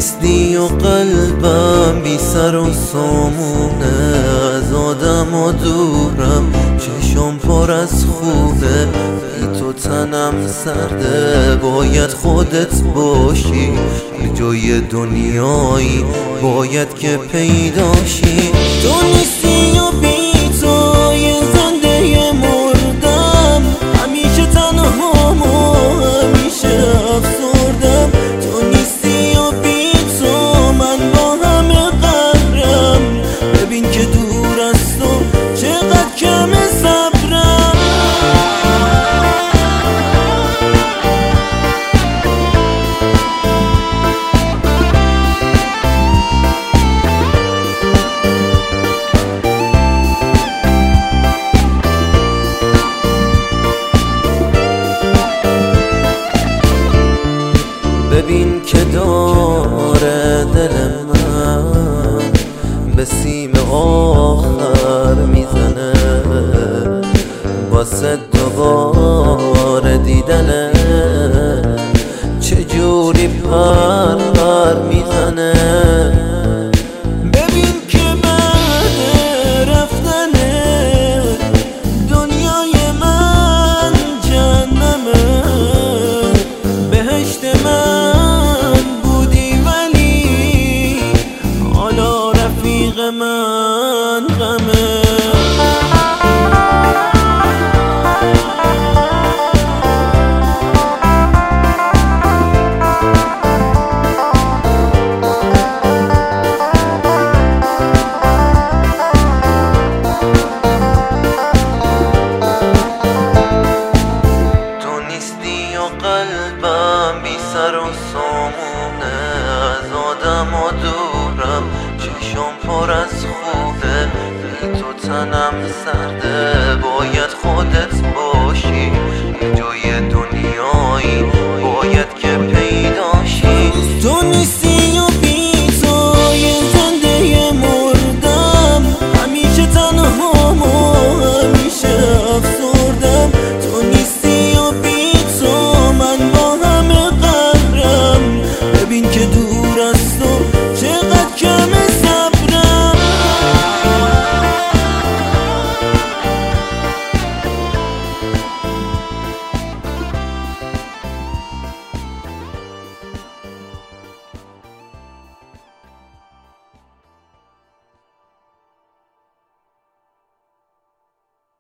نیستی و قلبم بی سر و سامونه، از آدم و دورم چشم پر از خونه، بی تو تنم سرده باید خودت باشی، جای دنیایی باید که پیداشی. تو نیستی و بی تو یه زنده مردم، همیشه تنهام و همیشه افسردم. تو نیستی و بی تو من با همه قهرم، ببین که دور از تو چقدر کم صبرم. ببین که داره دل من به سیم آخر میزنه، واسه دوباره دیدنه چجوری پر میزنه.